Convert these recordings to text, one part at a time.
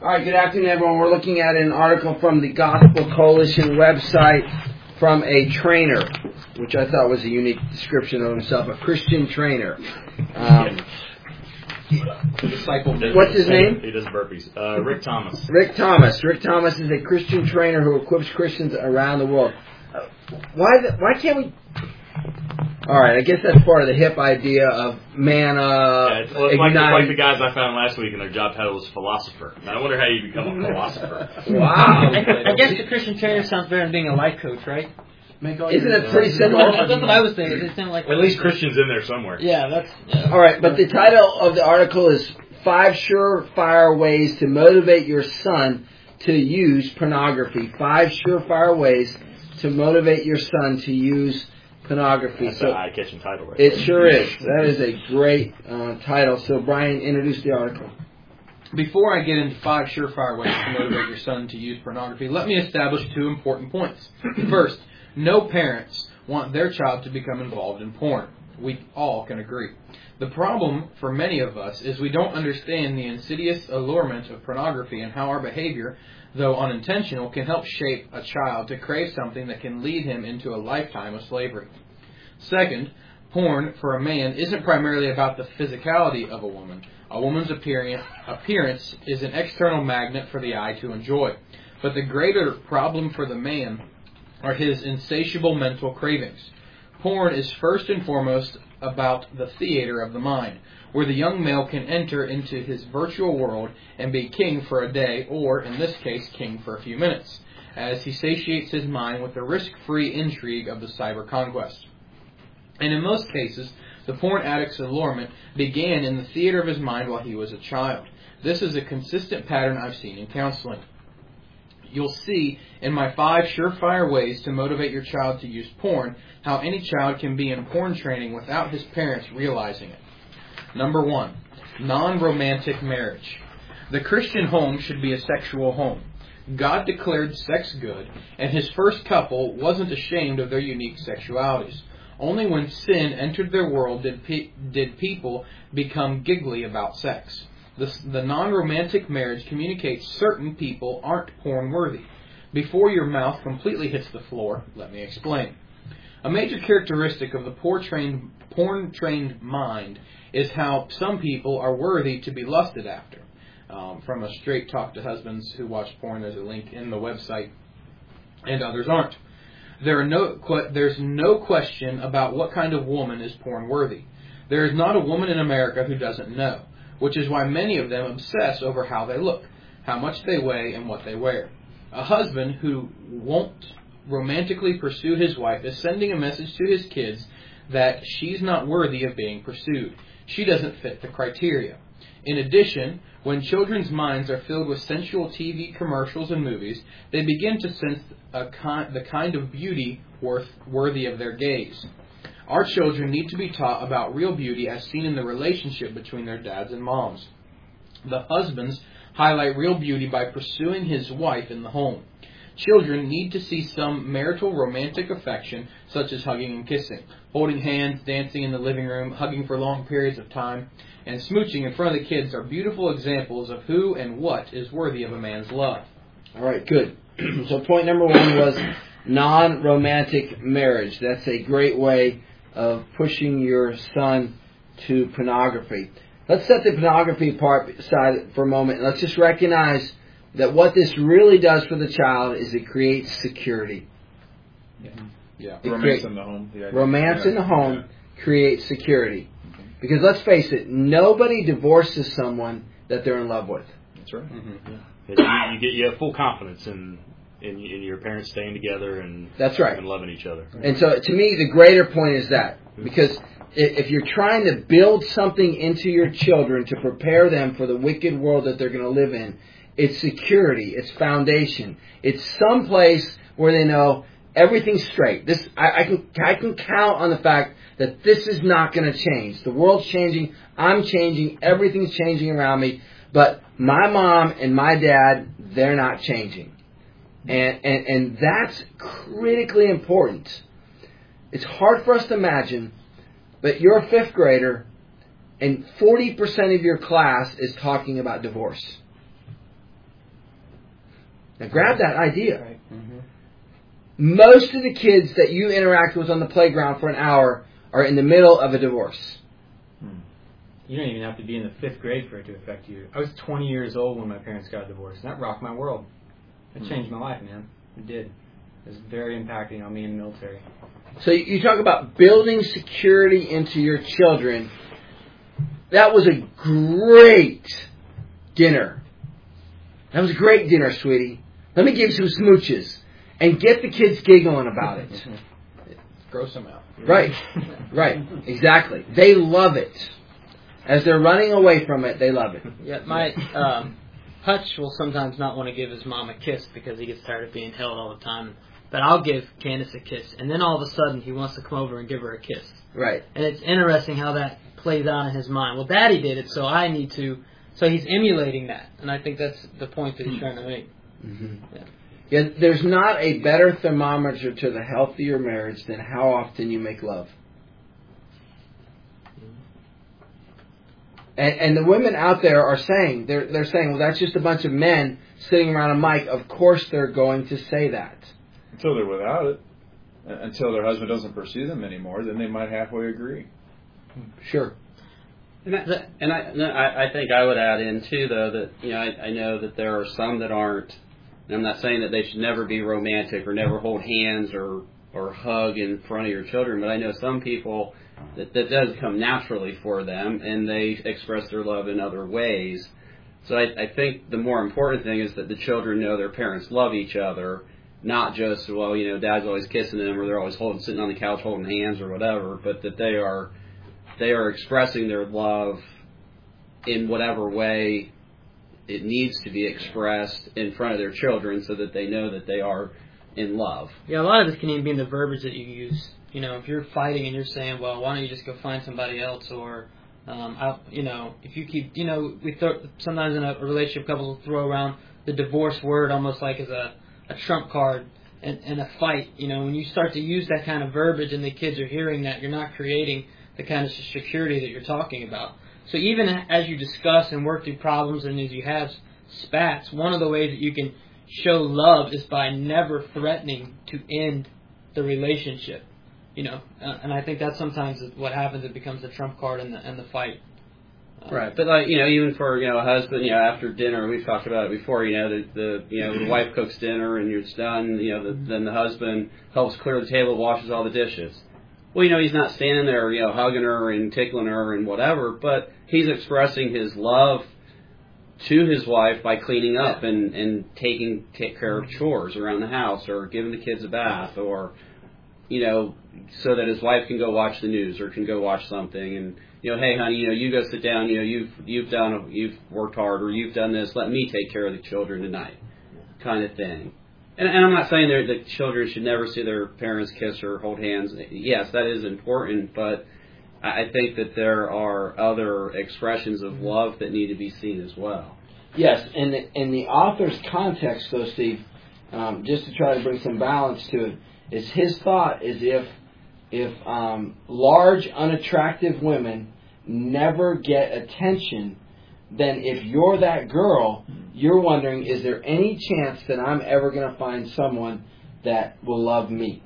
All right, good afternoon, everyone. We're looking at an article from the Gospel Coalition website from a trainer, which I thought was a unique description of himself, a Christian trainer. What's his name? He does burpees. Rick Thomas. Rick Thomas. Rick Thomas is a Christian trainer who equips Christians around the world. Why can't we... All right, I guess that's part of the hip idea of manna. It's like the guys I found last week, and their job title was philosopher. I wonder how you become a philosopher. Wow. I guess the Christian trainer sounds better than being a life coach, right? Isn't it pretty similar? That's what I was thinking. It sounded like at least Christian's in there somewhere. Yeah, All right, but the title of the article is 5 Surefire Ways to Motivate Your Son to Use Pornography. 5 Surefire Ways to Motivate Your Son to Use Pornography. That's an eye-catching title, right? It sure is. That is a great title. So, Brian, introduce the article. Before I get into 5 surefire ways to motivate your son to use pornography, let me establish 2 important points. First, no parents want their child to become involved in porn. We all can agree. The problem for many of us is we don't understand the insidious allurement of pornography and how our behavior, though unintentional, can help shape a child to crave something that can lead him into a lifetime of slavery. Second, porn for a man isn't primarily about the physicality of a woman. A woman's appearance is an external magnet for the eye to enjoy. But the greater problem for the man are his insatiable mental cravings. Porn is first and foremost about the theater of the mind, where the young male can enter into his virtual world and be king for a day, or, in this case, king for a few minutes, as he satiates his mind with the risk-free intrigue of the cyber conquest. And in most cases, the porn addict's allurement began in the theater of his mind while he was a child. This is a consistent pattern I've seen in counseling. You'll see in my 5 surefire ways to motivate your child to use porn how any child can be in porn training without his parents realizing it. Number 1, non-romantic marriage. The Christian home should be a sexual home. God declared sex good, and His first couple wasn't ashamed of their unique sexualities. Only when sin entered their world did people become giggly about sex. The non-romantic marriage communicates certain people aren't porn-worthy. Before your mouth completely hits the floor, let me explain. A major characteristic of the porn-trained mind is how some people are worthy to be lusted after. From a Straight Talk to Husbands Who Watch Porn, there's a link in the website, and others aren't. There's no question about what kind of woman is porn-worthy. There is not a woman in America who doesn't know, which is why many of them obsess over how they look, how much they weigh, and what they wear. A husband who won't romantically pursue his wife is sending a message to his kids that she's not worthy of being pursued. She doesn't fit the criteria. In addition, when children's minds are filled with sensual TV commercials and movies, they begin to sense the kind of beauty worthy of their gaze. Our children need to be taught about real beauty as seen in the relationship between their dads and moms. The husbands highlight real beauty by pursuing his wife in the home. Children need to see some marital romantic affection, such as hugging and kissing, holding hands, dancing in the living room, hugging for long periods of time, and smooching in front of the kids are beautiful examples of who and what is worthy of a man's love. All right, good. So point number 1 was non-romantic marriage. That's a great way of pushing your son to pornography. Let's set the pornography part aside for a moment, and let's just recognize that what this really does for the child is it creates security. Yeah. Romance in the home. Romance in the home creates security. Because let's face it, nobody divorces someone that they're in love with. That's right. Mm-hmm. You have full confidence in your parents staying together and that's right. And loving each other. And so, to me, the greater point is that. Because if you're trying to build something into your children to prepare them for the wicked world that they're going to live in, it's security, it's foundation, it's some place where they know everything's straight. I can count on the fact that this is not going to change. The world's changing, I'm changing, everything's changing around me, but my mom and my dad, they're not changing. And that's critically important. It's hard for us to imagine, but you're a 5th grader and 40% of your class is talking about divorce. Now grab that idea. Right. Most of the kids that you interact with on the playground for an hour are in the middle of a divorce. You don't even have to be in the 5th grade for it to affect you. I was 20 years old when my parents got divorced, and that rocked my world. It changed my life, man. It did. It was very impacting on me in the military. So you talk about building security into your children. That was a great dinner. That was a great dinner, sweetie. Let me give you some smooches. And get the kids giggling about it. Gross them out. Right. Exactly. They love it. As they're running away from it, they love it. Yeah, my Hutch will sometimes not want to give his mom a kiss because he gets tired of being held all the time. But I'll give Candace a kiss, and then all of a sudden he wants to come over and give her a kiss. Right. And it's interesting how that plays out in his mind. Well, Daddy did it, so I need to. So he's emulating that, and I think that's the point that he's trying to make. Yeah, there's not a better thermometer to the health of your marriage than how often you make love. And the women out there are saying, they're saying, well, that's just a bunch of men sitting around a mic. Of course they're going to say that. Until they're without it. Until their husband doesn't pursue them anymore, then they might halfway agree. Sure. And I think I would add in, too, though, that, I know that there are some that aren't. And I'm not saying that they should never be romantic or never hold hands or hug in front of your children, but I know some people that does come naturally for them, and they express their love in other ways. So I think the more important thing is that the children know their parents love each other, not just, well, Dad's always kissing them, or they're always sitting on the couch holding hands or whatever, but that they are expressing their love in whatever way it needs to be expressed in front of their children so that they know that they are in love. Yeah, a lot of this can even be in the verbiage that you use. If you're fighting and you're saying, well, why don't you just go find somebody else, or, if you keep, we sometimes in a relationship, couples will throw around the divorce word almost like as a trump card in a fight. When you start to use that kind of verbiage and the kids are hearing that, you're not creating the kind of security that you're talking about. So even as you discuss and work through problems and as you have spats, one of the ways that you can show love is by never threatening to end the relationship. And I think that sometimes is what happens. It becomes the trump card in the fight. Right, but even for a husband, after dinner, we've talked about it before. The wife cooks dinner and it's done. Then the husband helps clear the table, washes all the dishes. Well, he's not standing there, hugging her and tickling her and whatever, but he's expressing his love to his wife by cleaning up and take care of chores around the house, or giving the kids a bath, or so that his wife can go watch the news or can go watch something, and hey honey, you go sit down, you've worked hard, or you've done this, let me take care of the children tonight, kind of thing. And I'm not saying that children should never see their parents kiss or hold hands. Yes, that is important, but I think that there are other expressions of love that need to be seen as well. Yes, and in the author's context, though, Steve, just to try to bring some balance to it, is his thought is if large, unattractive women never get attention, then if you're that girl, you're wondering, is there any chance that I'm ever going to find someone that will love me?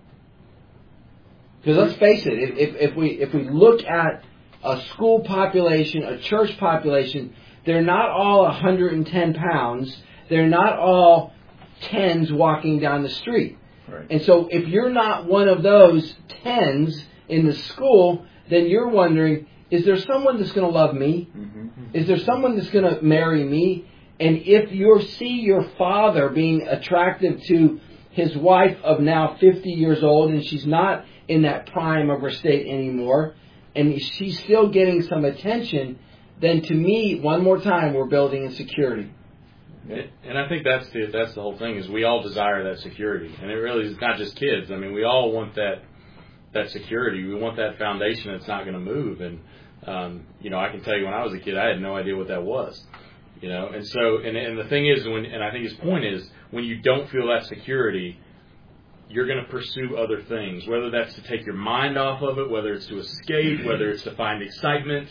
Because let's face it, if we look at a school population, a church population, they're not all 110 pounds. They're not all 10s walking down the street. Right. And so if you're not one of those 10s in the school, then you're wondering, is there someone that's going to love me? Mm-hmm. Is there someone that's going to marry me? And if you see your father being attractive to his wife of now 50 years old, and she's not in that prime of her state anymore, and she's still getting some attention, then to me, one more time, we're building insecurity. And I think that's the whole thing, is we all desire that security. And it really is not just kids. I mean, we all want that security. We want that foundation that's not going to move. And, I can tell you when I was a kid, I had no idea what that was. And so, and the thing is, and I think his point is, when you don't feel that security, you're going to pursue other things, whether that's to take your mind off of it, whether it's to escape, whether it's to find excitement.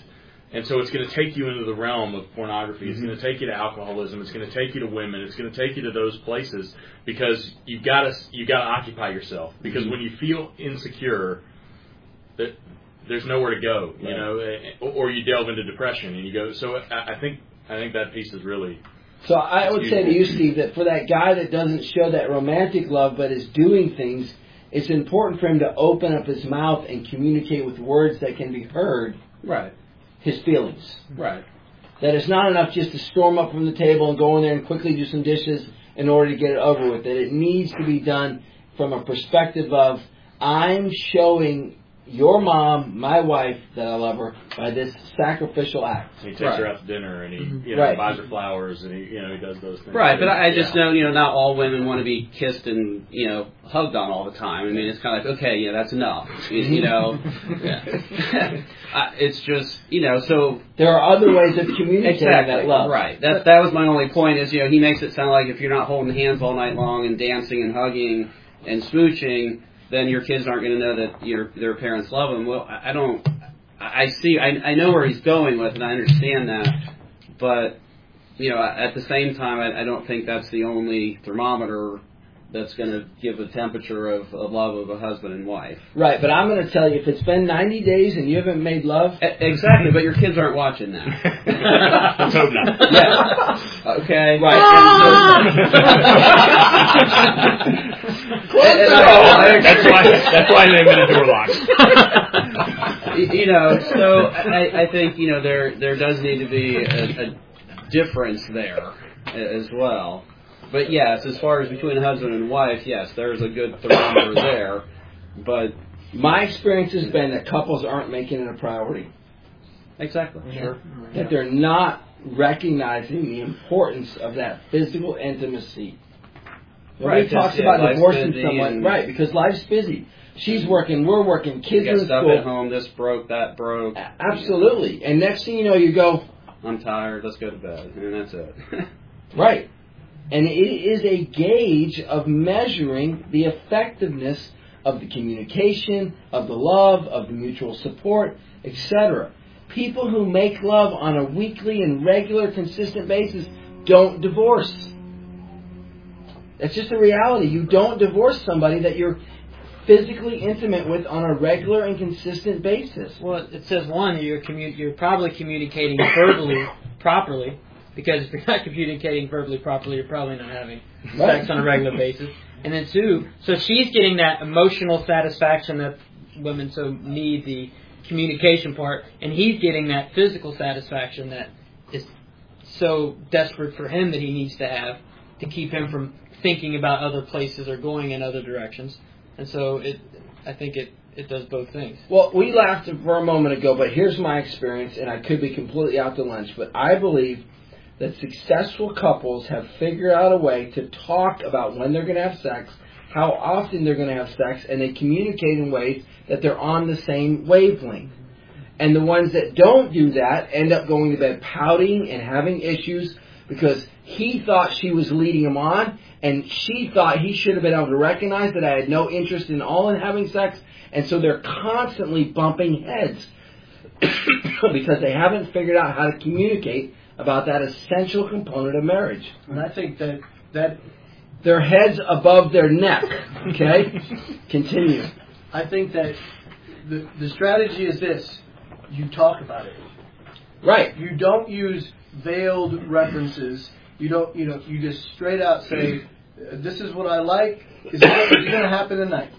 And so it's going to take you into the realm of pornography. It's going to take you to alcoholism. It's going to take you to women. It's going to take you to those places because you've got to occupy yourself. Because when you feel insecure, there's nowhere to go, you know, or you delve into depression and you go. So I think that piece is really. So I would say to you, Steve, that for that guy that doesn't show that romantic love but is doing things, it's important for him to open up his mouth and communicate with words that can be heard. Right. His feelings. Right. That it's not enough just to storm up from the table and go in there and quickly do some dishes in order to get it over with. That it needs to be done from a perspective of, I'm showing your mom, my wife, that I love her by this sacrificial act. He takes her out to dinner and he buys her flowers and he does those things. Right, but I just know, not all women want to be kissed and, hugged on all the time. I mean, it's kind of like, okay, that's enough. It's just, so. There are other ways of communicating that love. Right. That was my only point is, he makes it sound like if you're not holding hands all night long and dancing and hugging and smooching, then your kids aren't going to know that their parents love them. Well, I know where he's going with it, and I understand that. But, at the same time, I don't think that's the only thermometer that's going to give a temperature of love of a husband and wife. Right, but I'm going to tell you, if it's been 90 days and you haven't made love... Exactly, but your kids aren't watching that. Let's hope not. Yeah. Okay. Right. That's why they made a door lock. So I think there does need to be a difference there as well. But yes, as far as between a husband and wife, yes, there's a good thermometer there. But my experience has been that couples aren't making it a priority. Exactly. Sure. That they're not recognizing the importance of that physical intimacy. Nobody talks about divorcing someone. Right, because life's busy. She's working, we're working, kids are in stuff school. At home, this broke, that broke. Absolutely. And next thing you know, you go, I'm tired, let's go to bed. And that's it. Right. And it is a gauge of measuring the effectiveness of the communication, of the love, of the mutual support, etc. People who make love on a weekly and regular, consistent basis don't divorce. That's just a reality. You don't divorce somebody that you're physically intimate with on a regular and consistent basis. Well, it says you're probably communicating verbally properly, because if you're not communicating verbally properly, you're probably not having sex on a regular basis. And then two, so she's getting that emotional satisfaction that women so need, the communication part, and he's getting that physical satisfaction that is so desperate for him that he needs to have to keep him from thinking about other places or going in other directions. And so I think it does both things. Well, we laughed for a moment ago, but here's my experience, and I could be completely out to lunch, but I believe that successful couples have figured out a way to talk about when they're going to have sex, how often they're going to have sex, and they communicate in ways that they're on the same wavelength. And the ones that don't do that end up going to bed pouting and having issues because he thought she was leading him on, and she thought he should have been able to recognize that I had no interest in having sex, and so they're constantly bumping heads because they haven't figured out how to communicate about that essential component of marriage. And I think that their heads above their neck. Okay? Continue. I think that the strategy is this. You talk about it. Right. You don't use veiled references. You don't, you just straight out say, this is what I like. It's going to happen tonight.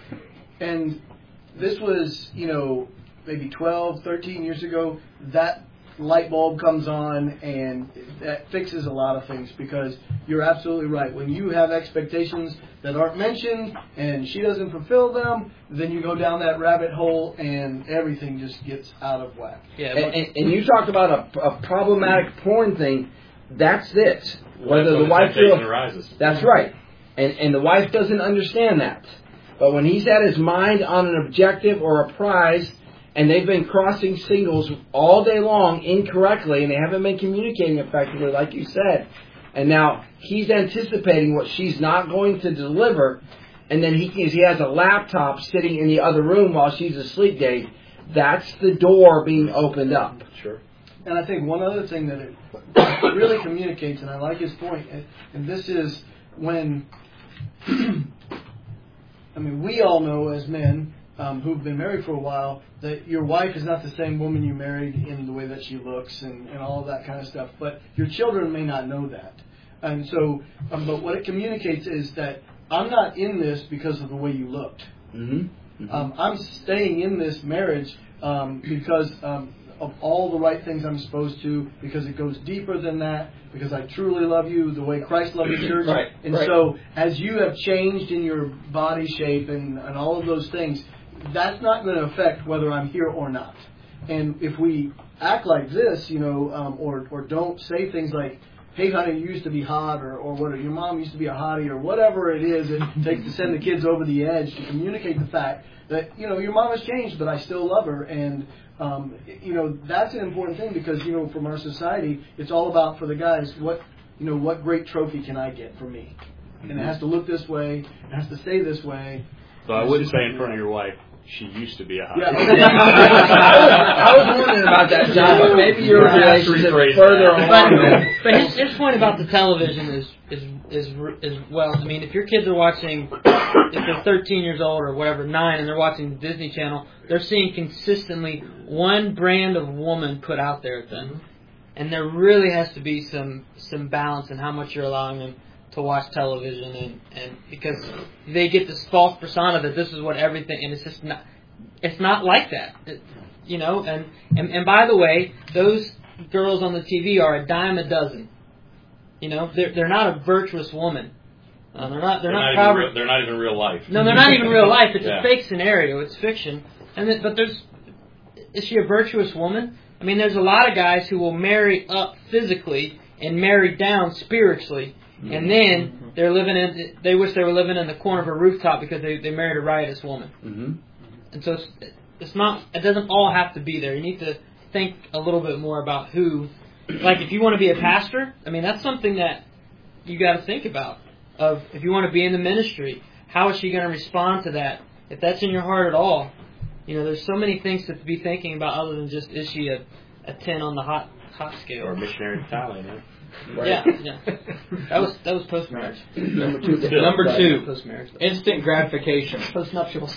And this was, maybe 12, 13 years ago. That light bulb comes on, and that fixes a lot of things, because you're absolutely right. When you have expectations that aren't mentioned and she doesn't fulfill them, then you go down that rabbit hole and everything just gets out of whack. Yeah, and you talked about a problematic porn thing. That's it. Whether the wife arises. That's right. And the wife doesn't understand that. But when he's had his mind on an objective or a prize, and they've been crossing signals all day long incorrectly, and they haven't been communicating effectively, like you said, and now he's anticipating what she's not going to deliver, and then he has a laptop sitting in the other room while she's asleep, Dave. that's the door being opened up. Sure. And I think one other thing that it really communicates, and I like his point, and this is when, I mean, we all know as men who've been married for a while that your wife is not the same woman you married in the way that she looks and all of that kind of stuff. But your children may not know that. And so, but what it communicates is that I'm not in this because of the way you looked. Mm-hmm. Mm-hmm. I'm staying in this marriage because of all the right things I'm supposed to, because it goes deeper than that, because I truly love you the way Christ loved the church. Right, and right. so as you have changed in your body shape and all of those things, that's not going to affect whether I'm here or not. And if we act like this, or don't say things like, hey, honey, you used to be hot, or what, your mom used to be a hottie, or whatever it is it takes to send the kids over the edge to communicate the fact that, your mom has changed, but I still love her. And, that's an important thing because, from our society, it's all about, for the guys, what great trophy can I get for me? And it has to look this way, it has to stay this way. So I wouldn't say in front of your wife, she used to be a hot. Yeah. I was wondering about that, John, but maybe your relationship is further along. But his point about the television is well, I mean, if your kids are watching, if they're 13 years old or whatever, 9, and they're watching the Disney Channel, they're seeing consistently one brand of woman put out there at them. And there really has to be some balance in how much you're allowing them to watch television, and because they get this false persona that this is what everything, and it's just not. It's not like that, And by the way, those girls on the TV are a dime a dozen. They're not a virtuous woman. They're not even real life. No, they're not even real life. It's Yeah. a fake scenario. It's fiction. But is she a virtuous woman? I mean, there's a lot of guys who will marry up physically and marry down spiritually. And then they wish they were living in the corner of a rooftop because they married a riotous woman. Mm-hmm. And so it doesn't all have to be there. You need to think a little bit more about who, like if you want to be a pastor, I mean, that's something that you got to think about. Of if you want to be in the ministry, how is she going to respond to that? If that's in your heart at all, there's so many things to be thinking about other than just, is she a 10 on the hot scale? Or a missionary to Thailand, yeah. Right. Yeah. That was post marriage. Number two, Post marriage. instant gratification. Post nuptials.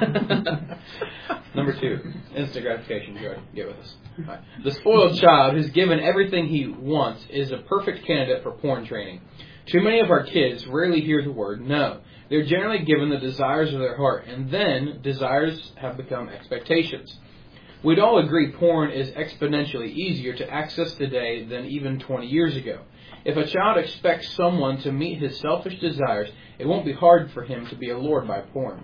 Number 2, instant gratification. Get with us. Right. The spoiled child who's given everything he wants is a perfect candidate for porn training. Too many of our kids rarely hear the word no. They're generally given the desires of their heart, and then desires have become expectations. We'd all agree porn is exponentially easier to access today than even 20 years ago. If a child expects someone to meet his selfish desires, it won't be hard for him to be allured by porn.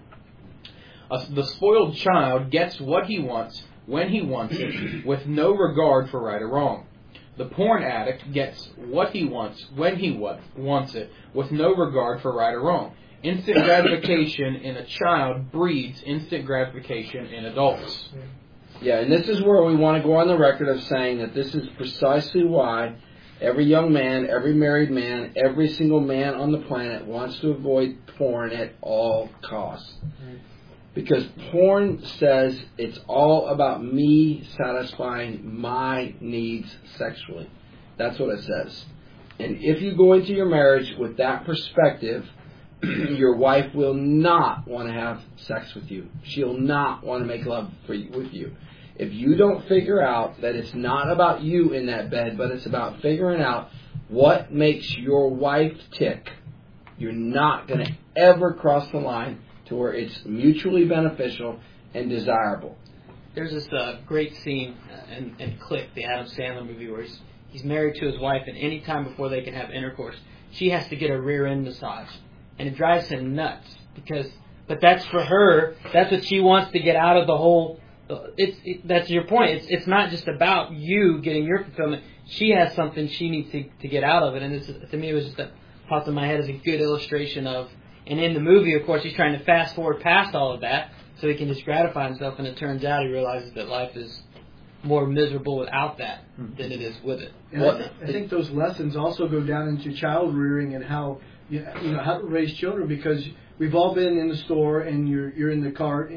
The spoiled child gets what he wants when he wants it, with no regard for right or wrong. The porn addict gets what he wants when he wants it, with no regard for right or wrong. Instant gratification in a child breeds instant gratification in adults. Yeah, and this is where we want to go on the record of saying that this is precisely why every young man, every married man, every single man on the planet wants to avoid porn at all costs. Because porn says it's all about me satisfying my needs sexually. That's what it says. And if you go into your marriage with that perspective, your wife will not want to have sex with you. She'll not want to make love with you. If you don't figure out that it's not about you in that bed, but it's about figuring out what makes your wife tick, you're not going to ever cross the line to where it's mutually beneficial and desirable. There's this great scene in Click, the Adam Sandler movie, where he's married to his wife, and any time before they can have intercourse, she has to get a rear end massage. And it drives him nuts but that's for her. That's what she wants to get out of the whole. That's your point. It's not just about you getting your fulfillment. She has something she needs to get out of it. And to me, it was just popped in my head as a good illustration of. And in the movie, of course, he's trying to fast forward past all of that so he can just gratify himself. And it turns out he realizes that life is more miserable without that than it is with it. And I think those lessons also go down into child rearing and how how to raise children, because we've all been in the store and you're in the cart and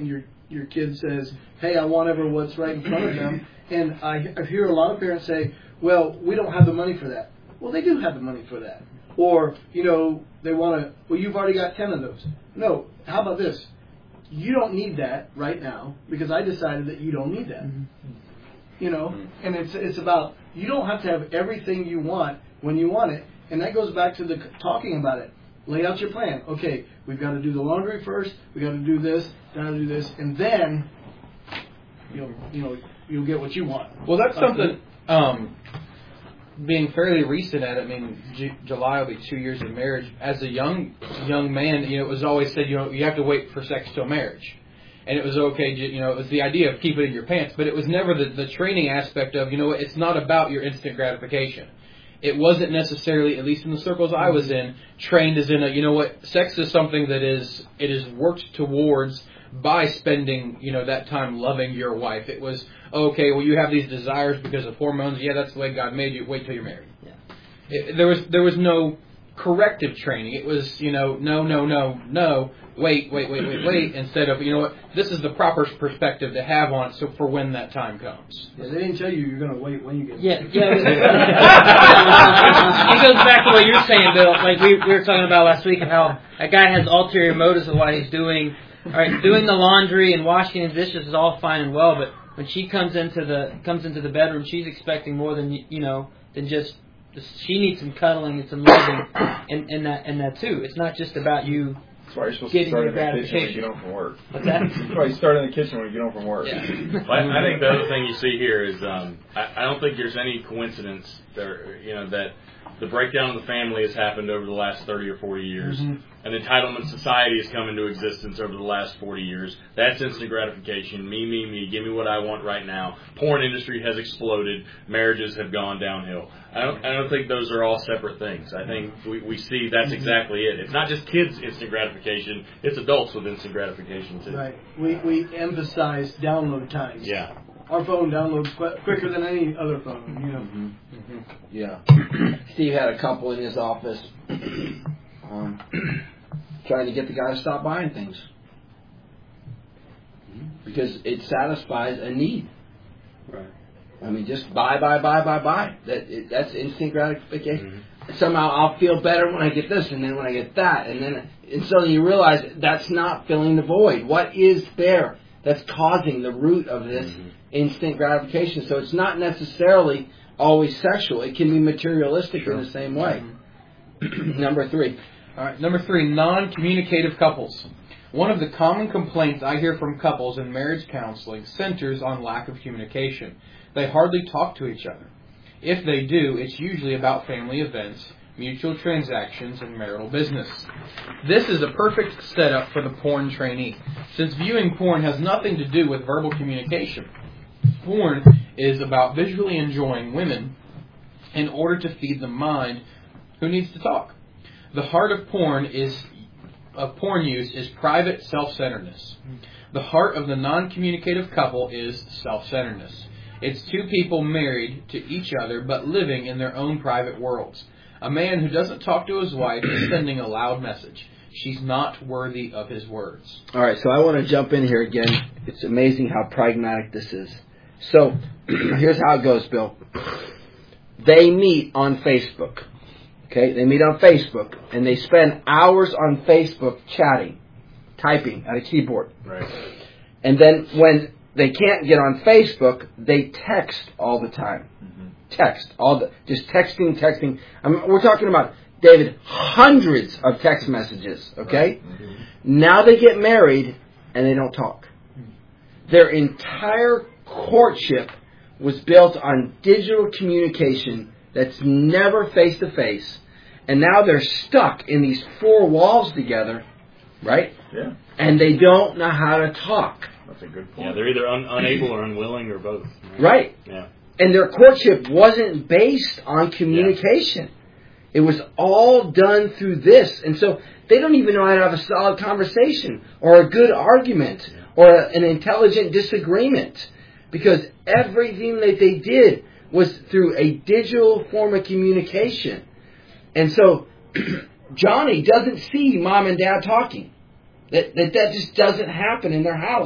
your kid says, hey, I want ever what's right in front of them. And I hear a lot of parents say, well, we don't have the money for that. Well, they do have the money for that. Or, they want to, well, you've already got 10 of those. No, how about this? You don't need that right now because I decided that you don't need that. And it's about, you don't have to have everything you want when you want it. And that goes back to the talking about it. Lay out your plan. Okay, we've got to do the laundry first. We've got to do this. Got to do this, and then you'll get what you want. Well, that's something. Being fairly recent at it, I mean, July will be 2 years of marriage. As a young man, it was always said, you have to wait for sex till marriage. And it was okay, it was the idea of keep it in your pants, but it was never the training aspect of, it's not about your instant gratification. It wasn't necessarily, at least in the circles I was in, trained as in sex is something that it is worked towards by spending, that time loving your wife. It was, okay, well, you have these desires because of hormones. Yeah, that's the way God made you. Wait till you're married. Yeah. There was no corrective training. It was, no, wait. Instead of, this is the proper perspective to have on it. So for when that time comes. Yeah, they didn't tell you you're going to wait when you get. Yeah. It goes back to what you're saying, Bill. Like we were talking about last week, and how a guy has ulterior motives of why he's doing the laundry and washing his dishes is all fine and well, but when she comes into the bedroom, she's expecting more than than just she needs some cuddling and some loving, and that too. It's not just about you. That's why you're supposed to start in the kitchen when you get home from work. What's that? That's why you start in the kitchen when you get home from work. Yeah. Well, I think the other thing you see here is I don't think there's any coincidence there, that the breakdown of the family has happened over the last 30 or 40 years. Mm-hmm. An entitlement society has come into existence over the last 40 years. That's instant gratification. Me. Give me what I want right now. Porn industry has exploded. Marriages have gone downhill. I don't think those are all separate things. I think we see that's exactly it. It's not just kids' instant gratification. It's adults with instant gratification, too. Right. We emphasize download times. Yeah. Our phone downloads quicker than any other phone, Mm-hmm. Yeah. Steve had a couple in his office trying to get the guy to stop buying things because it satisfies a need. Right. I mean, just buy. That's instant gratification. Mm-hmm. Somehow I'll feel better when I get this, and then when I get that, and so you realize that's not filling the void. What is there that's causing the root of this instant gratification? So it's not necessarily always sexual. It can be materialistic in the same way. Number 3. All right, number 3, non-communicative couples. One of the common complaints I hear from couples in marriage counseling centers on lack of communication. They hardly talk to each other. If they do, it's usually about family events, mutual transactions, and marital business. This is a perfect setup for the porn trainee, since viewing porn has nothing to do with verbal communication. Porn is about visually enjoying women in order to feed the mind who needs to talk. The heart of porn use is private self-centeredness. The heart of the non-communicative couple is self-centeredness. It's two people married to each other but living in their own private worlds. A man who doesn't talk to his wife is sending a loud message. She's not worthy of his words. All right, so I want to jump in here again. It's amazing how pragmatic this is. So here's how it goes, Bill. They meet on Facebook. Okay, they meet on Facebook, and they spend hours on Facebook chatting, typing at a keyboard. Right. And then when they can't get on Facebook, they text all the time. Mm-hmm. Just texting. We're talking about, David, hundreds of text messages, okay? Right. Mm-hmm. Now they get married, and they don't talk. Their entire courtship was built on digital communication that's never face-to-face, and now they're stuck in these 4 walls together, right? Yeah. And they don't know how to talk. That's a good point. Yeah, they're either unable or unwilling or both. Right. Yeah. And their courtship wasn't based on communication. Yeah. It was all done through this. And so they don't even know how to have a solid conversation or a good argument or an intelligent disagreement, because everything that they did was through a digital form of communication. And so Johnny doesn't see mom and dad talking. That just doesn't happen in their house.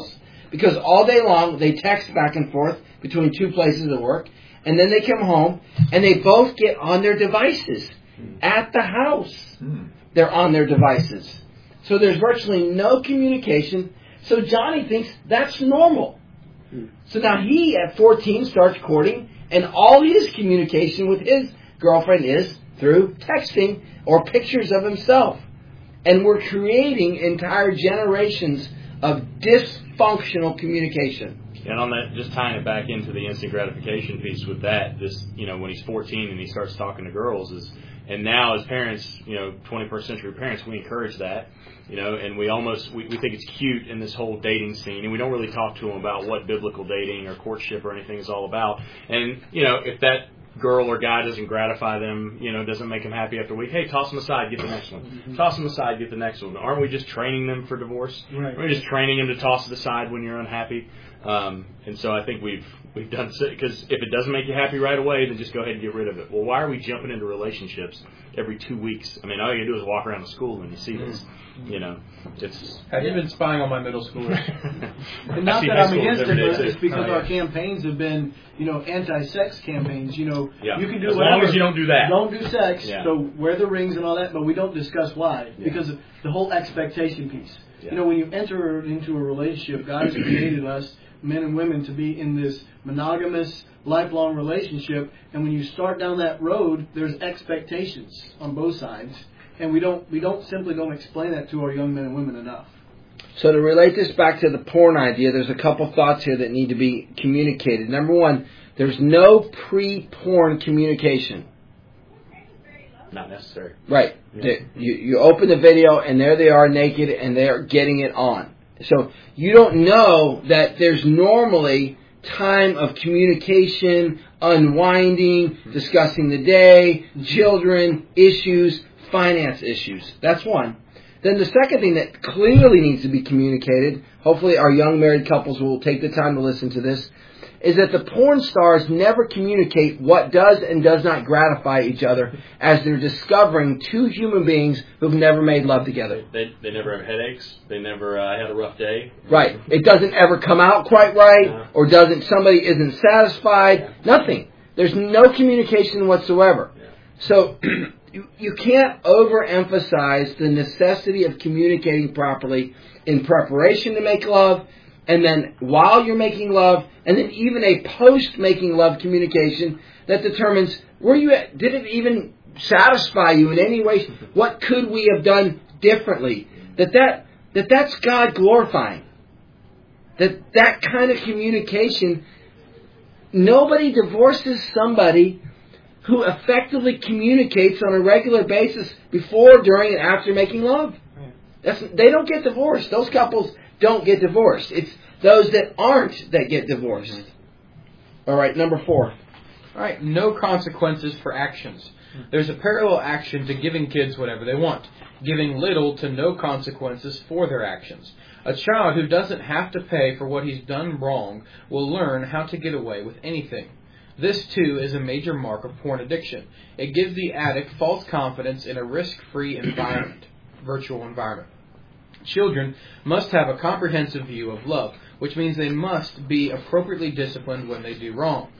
because all day long they text back and forth between two places of work, and then they come home and they both get on their devices at the house. They're on their devices. So there's virtually no communication. So Johnny thinks that's normal. So now he, at 14, starts courting, and all his communication with his girlfriend is through texting or pictures of himself. And we're creating entire generations of dysfunctional communication. And on that, just tying it back into the instant gratification piece with that, this, when he's 14 and he starts talking to girls and now as parents, 21st century parents, we encourage that, and we think it's cute in this whole dating scene, and we don't really talk to them about what biblical dating or courtship or anything is all about. And, if that girl or guy doesn't gratify them, doesn't make them happy after a week, hey, toss them aside, get the next one. Toss them aside, get the next one. Aren't we just training them for divorce? Right. We're just training them to toss it aside when you're unhappy. And so I think we've done, because if it doesn't make you happy right away, then just go ahead and get rid of it. Well, why are we jumping into relationships every 2 weeks? I mean, all you do is walk around the school and you see this. Have you been spying on my middle schoolers? And not that I'm against it, but it's because our campaigns have been, anti-sex campaigns. You can do as whatever. long as you don't do that. Don't do sex. Yeah. So wear the rings and all that, but we don't discuss why because of the whole expectation piece. Yeah. When you enter into a relationship, God has created us, men and women, to be in this monogamous, lifelong relationship. And when you start down that road, there's expectations on both sides, and we don't simply explain that to our young men and women enough. So to relate this back to the porn idea, there's a couple thoughts here that need to be communicated. Number one, there's no pre-porn communication. Not necessary. Right. Yeah. You open the video and there they are naked and they're getting it on. So you don't know that there's normally time of communication, unwinding, discussing the day, children, issues, finance issues. That's one. Then the second thing that clearly needs to be communicated, hopefully our young married couples will take the time to listen to this, is that the porn stars never communicate what does and does not gratify each other as they're discovering two human beings who've never made love together. They never have headaches. They never had a rough day. Right. It doesn't ever come out quite right, or somebody isn't satisfied. Nothing. There's no communication whatsoever. So you can't overemphasize the necessity of communicating properly in preparation to make love, and then while you're making love, and then even a post-making love communication that determines did it even satisfy you in any way? What could we have done differently? That's God glorifying. That kind of communication, nobody divorces somebody who effectively communicates on a regular basis before, during, and after making love. They don't get divorced. Those couples don't get divorced. It's those that aren't that get divorced. All right, number 4. All right, no consequences for actions. There's a parallel action to giving kids whatever they want, giving little to no consequences for their actions. A child who doesn't have to pay for what he's done wrong will learn how to get away with anything. This, too, is a major mark of porn addiction. It gives the addict false confidence in a risk-free environment, virtual environment. Children must have a comprehensive view of love, which means they must be appropriately disciplined when they do wrong.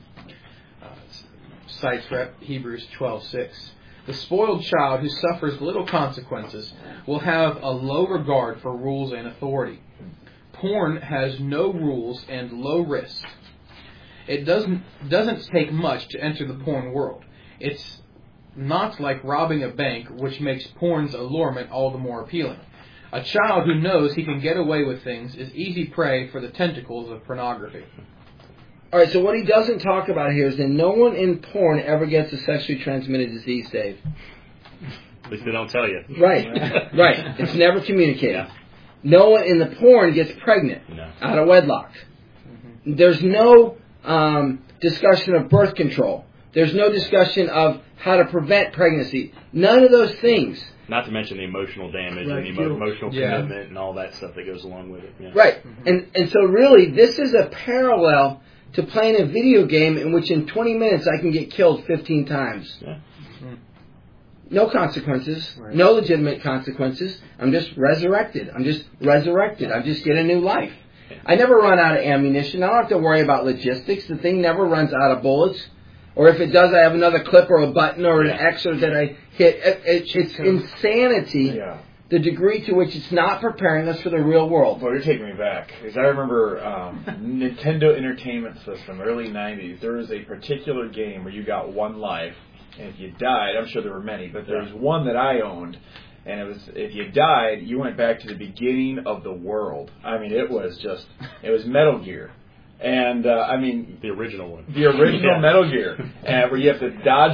Cites Hebrews 12:6. The spoiled child who suffers little consequences will have a low regard for rules and authority. Porn has no rules and low risk. It doesn't take much to enter the porn world. It's not like robbing a bank, which makes porn's allurement all the more appealing. A child who knows he can get away with things is easy prey for the tentacles of pornography. All right, so what he doesn't talk about here is that no one in porn ever gets a sexually transmitted disease, Dave. At least they don't tell you. Right, right. It's never communicated. Yeah. No one in the porn gets pregnant out of wedlock. Mm-hmm. There's no discussion of birth control. There's no discussion of how to prevent pregnancy. None of those things. Not to mention the emotional damage and the emotional commitment and all that stuff that goes along with it. Yeah. Right. Mm-hmm. And so really, this is a parallel to playing a video game in which in 20 minutes I can get killed 15 times. Yeah. Mm-hmm. No consequences. Right. No legitimate consequences. I'm just resurrected. I just get a new life. I never run out of ammunition. I don't have to worry about logistics. The thing never runs out of bullets. Or if it does, I have another clip or a button or an X or that I hit. It's insanity, the degree to which it's not preparing us for the real world. Well, you're taking me back. Because I remember Nintendo Entertainment System, early 90s, there was a particular game where you got one life, and if you died, I'm sure there were many, but there was one that I owned, and it was, if you died, you went back to the beginning of the world. I mean, it was Metal Gear. And, the original one. The original Metal Gear. Where you have to dodge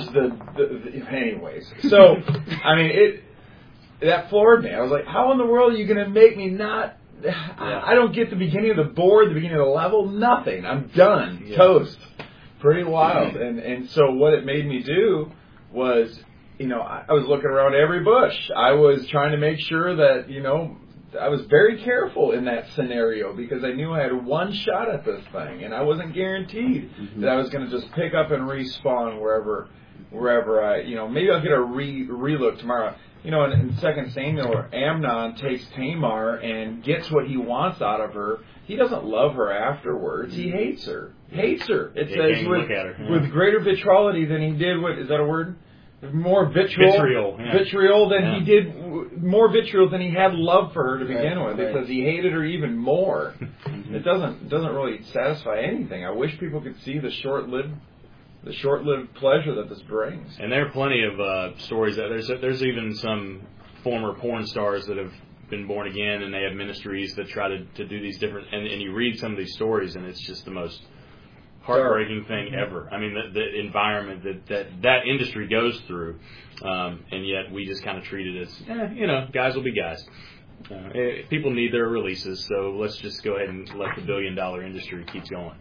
anyways. So, I mean, that floored me. I was like, how in the world are you going to make me not... I don't get the beginning of the board, the beginning of the level, nothing. I'm done. Yeah. Toast. Pretty wild. And so what it made me do was, I was looking around every bush. I was trying to make sure that, I was very careful in that scenario because I knew I had one shot at this thing, and I wasn't guaranteed that I was going to just pick up and respawn wherever I, maybe I'll get a relook tomorrow. In 2 Samuel, where Amnon takes Tamar and gets what he wants out of her, he doesn't love her afterwards. He hates her. It says with greater vitriolity than he did. What is that a word? More vitriol than he did, more vitriol than he had love for her to begin with, because he hated her even more. It doesn't really satisfy anything. I wish people could see the short-lived pleasure that this brings. And there are plenty of stories that there's even some former porn stars that have been born again, and they have ministries that try to do these different. And you read some of these stories, and it's just the most heartbreaking thing ever. I mean, the environment that industry goes through, and yet we just kind of treat it as, guys will be guys. People need their releases, so let's just go ahead and let the billion-dollar industry keep going.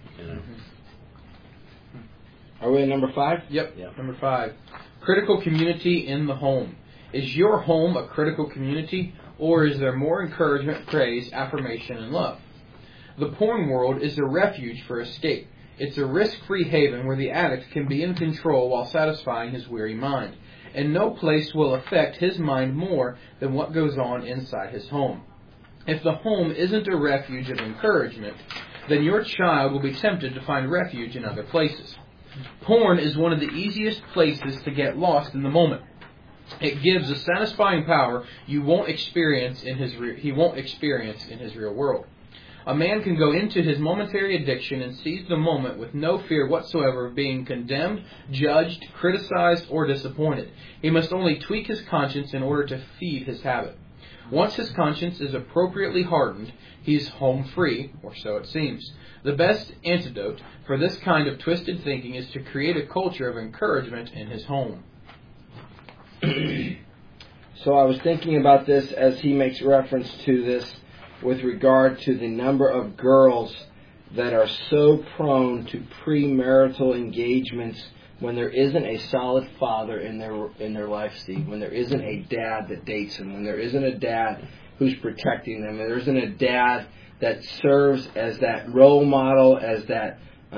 Are we at number 5? Yep. Number 5. Critical community in the home. Is your home a critical community, or is there more encouragement, praise, affirmation, and love? The porn world is a refuge for escape. It's a risk-free haven where the addict can be in control while satisfying his weary mind. And no place will affect his mind more than what goes on inside his home. If the home isn't a refuge of encouragement, then your child will be tempted to find refuge in other places. Porn is one of the easiest places to get lost in the moment. It gives a satisfying power he won't experience in his real world. A man can go into his momentary addiction and seize the moment with no fear whatsoever of being condemned, judged, criticized, or disappointed. He must only tweak his conscience in order to feed his habit. Once his conscience is appropriately hardened, he's home free, or so it seems. The best antidote for this kind of twisted thinking is to create a culture of encouragement in his home. So I was thinking about this as he makes reference to this with regard to the number of girls that are so prone to premarital engagements when there isn't a solid father in their life, Steve, when there isn't a dad that dates them, when there isn't a dad who's protecting them, when there isn't a dad that serves as that role model, as that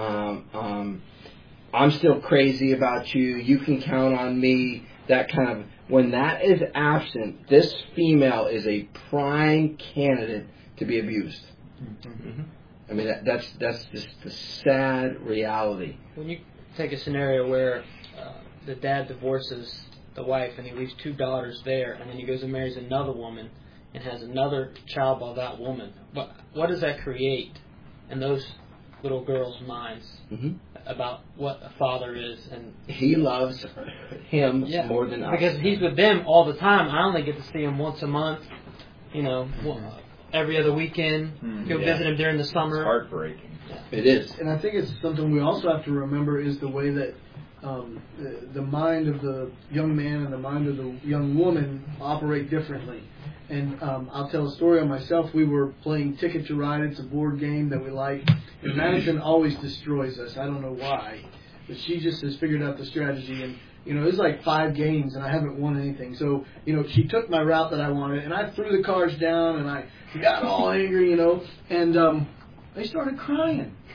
I'm still crazy about you, you can count on me, that kind of... When that is absent, this female is a prime candidate to be abused. Mm-hmm. I mean, that's just the sad reality. When you take a scenario where the dad divorces the wife and he leaves 2 daughters there, and then he goes and marries another woman and has another child by that woman, what does that create in those little girls' minds about what a father is? And he loves him more than us. Because he's with them all the time. I only get to see him once a month, every other weekend. Go visit him during the summer. It's heartbreaking. It is. And I think it's something we also have to remember is the way that the mind of the young man and the mind of the young woman operate differently. And I'll tell a story on myself. We were playing Ticket to Ride. It's a board game that we like. And Madison always destroys us. I don't know why. But she just has figured out the strategy. And, it's like 5 games, and I haven't won anything. So, she took my route that I wanted, and I threw the cards down, and I got all angry, and they started crying.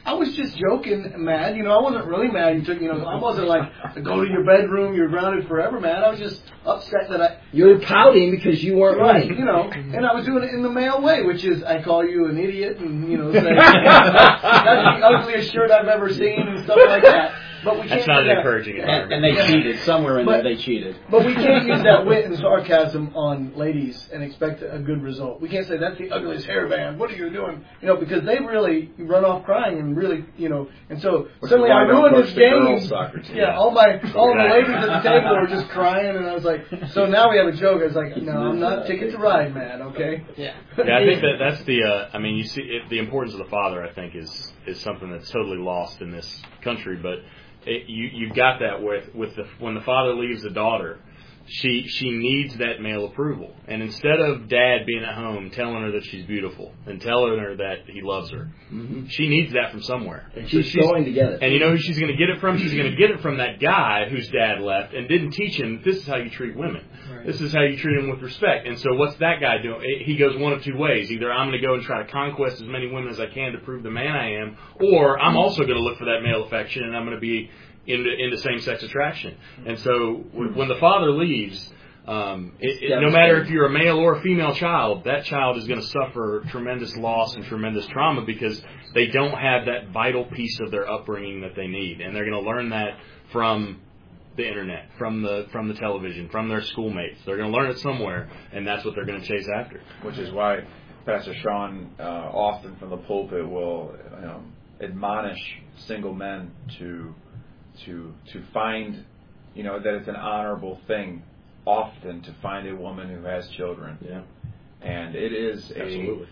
I was just joking, mad. I wasn't really mad. You took, I wasn't like, go to your bedroom, you're grounded forever, man. I was just upset that you were pouting because you weren't right, right. and I was doing it in the male way, which is I call you an idiot and, say, that's the ugliest shirt I've ever seen and stuff like that. But we can't That's not do an that. encouraging environment. And they cheated. Somewhere in there, they cheated. But we can't use that wit and sarcasm on ladies and expect a good result. We can't say, that's the ugliest hairband. What are you doing? Because they really run off crying and really, and so suddenly I ruined this game. Yeah, all the ladies at the table were just crying, and I was like, so now we have a joke. I was like, no, I'm not Ticket to Ride, man, okay? Yeah. Yeah, I think that's the. I mean, you see, the importance of the father. I think is something that's totally lost in this country. But you got that with when the father leaves the daughter, she needs that male approval. And instead of dad being at home telling her that she's beautiful and telling her that he loves her, she needs that from somewhere. And she's going to get it. And you know who she's going to get it from? She's going to get it from that guy whose dad left and didn't teach him, this is how you treat women. Right. This is how you treat them with respect. And so what's that guy doing? He goes one of two ways. Either I'm going to go and try to conquest as many women as I can to prove the man I am, or I'm also going to look for that male affection and I'm going to be into same-sex attraction. And so when the father leaves, no matter if you're a male or a female child, that child is going to suffer tremendous loss and tremendous trauma because they don't have that vital piece of their upbringing that they need. And they're going to learn that from the internet, from the television, from their schoolmates. They're going to learn it somewhere, and that's what they're going to chase after. Which is why Pastor Sean often from the pulpit will admonish single men to find, that it's an honorable thing often to find a woman who has children. Yeah. And it is Absolutely.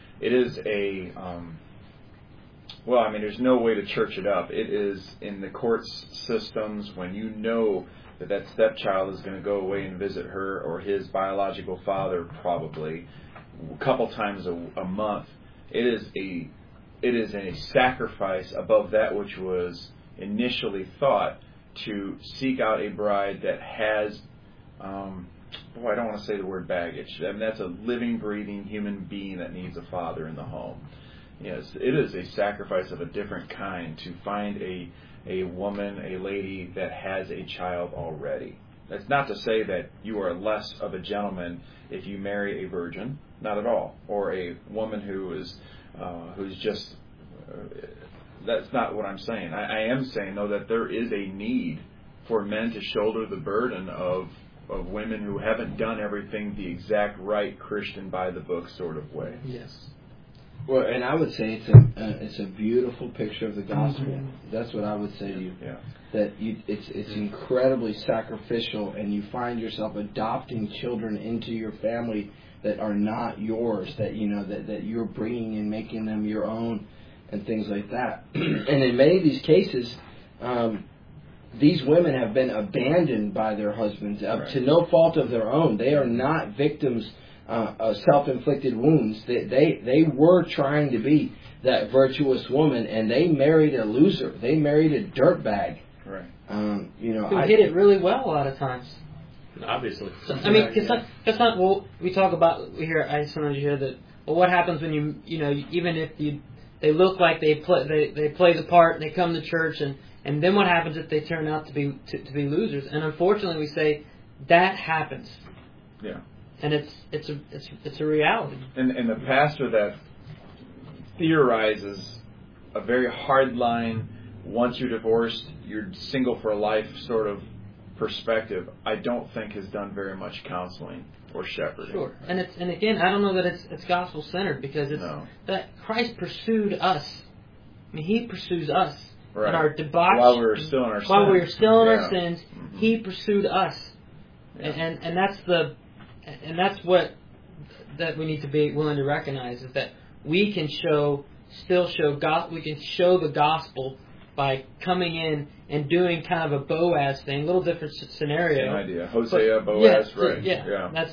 There's no way to church it up. It is in the courts systems when you know that stepchild is going to go away and visit her or his biological father probably a couple times a month. It is a sacrifice above that which was initially thought to seek out a bride that has I don't want to say the word baggage. I mean, that's a living, breathing human being that needs a father in the home. Yes, it is a sacrifice of a different kind to find a woman, a lady that has a child already. That's not to say that you are less of a gentleman if you marry a virgin, not at all, or a woman who's just. That's not what I'm saying. I am saying, though, that there is a need for men to shoulder the burden of women who haven't done everything the exact right Christian by the book sort of way. Yes. Well, and I would say it's a beautiful picture of the gospel. Mm-hmm. That's what I would say to you. Yeah. That it's incredibly sacrificial, and you find yourself adopting children into your family that are not yours. That that you're bringing and making them your own, and things like that. And in many of these cases, these women have been abandoned by their husbands to no fault of their own. They are not victims of self-inflicted wounds. They were trying to be that virtuous woman, and they married a loser. They married a dirtbag. Right. Who did it really well a lot of times. Obviously. So, I mean, it's not. Well, we talk about I sometimes hear that. Well, what happens when even if they look like they play the part, they come to church, and then what happens if they turn out to be losers? And unfortunately, we say that happens. Yeah. And it's a reality. And the pastor that theorizes a very hard line, once you're divorced, you're single for life sort of perspective, I don't think has done very much counseling or shepherding. Sure. And again, I don't know that it's gospel centered because it's that Christ pursued us. I mean, He pursues us. Right. And our debauch, while we were still in our while sins. we were still in our sins, Mm-hmm. He pursued us. Yeah. And that's what that we need to be willing to recognize is that we can we can show the gospel by coming in and doing kind of a Boaz thing, a little different scenario. Same idea. Hosea, Boaz, right? Yeah. That's.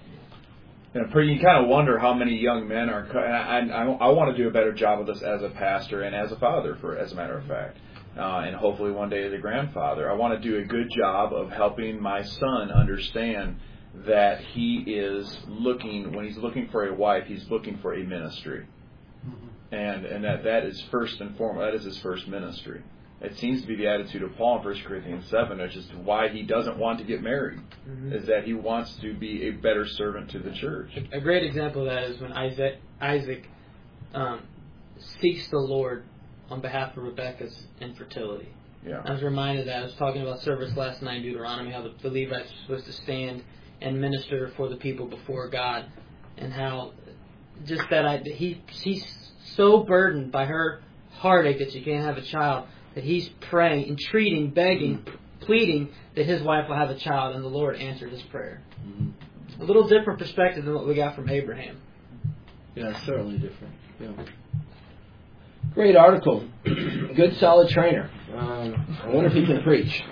You kind of wonder how many young men are. I want to do a better job of this as a pastor and as a father, as a matter of fact, and hopefully one day as a grandfather. I want to do a good job of helping my son understand that he is looking, when he's looking for a wife, he's looking for a ministry. Mm-hmm. and that is first and foremost. That is his first ministry. It seems to be the attitude of Paul in 1 Corinthians 7, which is why he doesn't want to get married, is that he wants to be a better servant to the church. A great example of that is when Isaac seeks the Lord on behalf of Rebekah's infertility. Yeah. I was reminded of that. I was talking about service last night in Deuteronomy, how the Levites were supposed to stand and minister for the people before God, and how just that he's so burdened by her heartache that she can't have a child that he's praying, entreating, begging, pleading that his wife will have a child, and the Lord answered his prayer. A little different perspective than what we got from Abraham. Yeah, certainly different. Yeah. Great article. Good, solid trainer. I wonder if he can preach.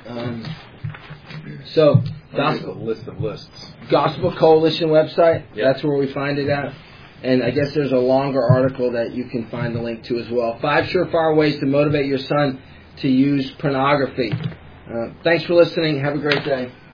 So, List of lists. Gospel Coalition website. Yep. That's where we find it at. And I guess there's a longer article that you can find the link to as well. 5 surefire ways to motivate your son to use pornography. Thanks for listening. Have a great day.